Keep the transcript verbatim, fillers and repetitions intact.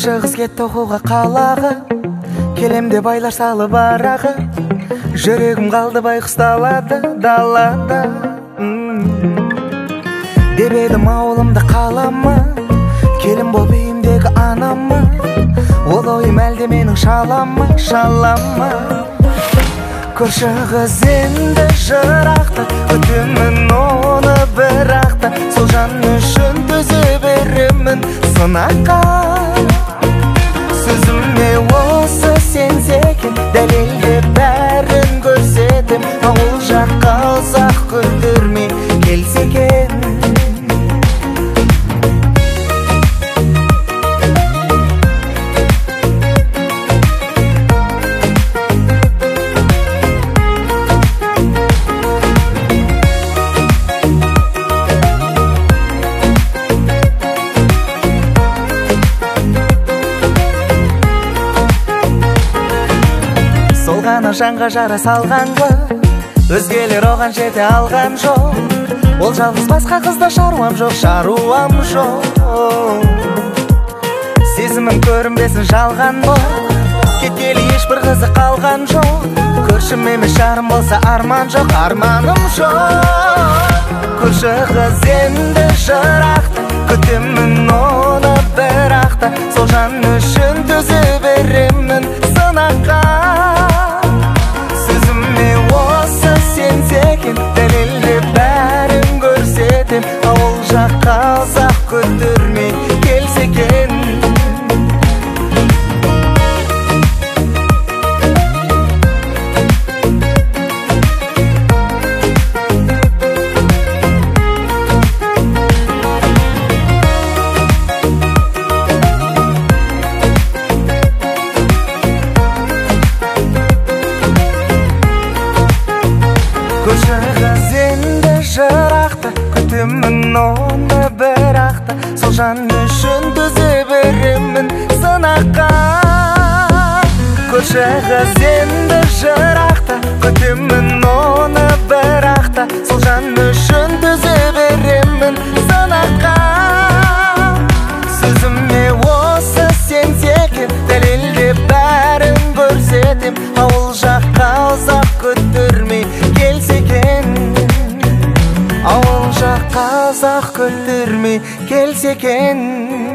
Көрші қыз кетті оқуға қалаға, келем деп байлар салып араға. Жүрегім қалды байқұс далада, далада. Деп едім ауылымда қалама, келін болып үйімдегі анама. Ол ойым әлде менің шалама, шалама. Көрші қыз енді жырақта, күтемін оны бірақта. Сол жан үшін төзе беремін сынаққа. Сөзіме осы сенсекен, дәлелде бәрін көрсетем. Ауыл жаққа ұзақ күттірмей келсекен. Солғана жанға жара салғанға, өзгелер оған жете алған жоқ. Ол жалғыз басқа қызда шаруам жоқ, шаруам жоқ. Сезімім көрінбесін жалған бол, кеткелі ешбір қызы қалған жоқ. Көршім емес жарым болса арман жоқ, арманым жоқ. Көрші қыз енді жырақта, күтемін оны бірақта. Сол жан үшін төзе беремін сынаққа. Дәлелде бәрін көрсетем, ауыл жаққа ұзақ күттірмей келсекен. Көрші қыз енді жырақта, күтемін оны бірақта. Сол жан үшін төзе беремін сынаққа. Көрші қыз енді жырақта, күтемін оны бірақта. Сол жан үшін төзе беремін сынаққа. Сөзіме осы сенсекен, дәлелде бәрін көрсетем. Ауыл жаққа ұзақ күттірмей келсекен. Ауыл жаққа ұзақ күттірмей келсекен.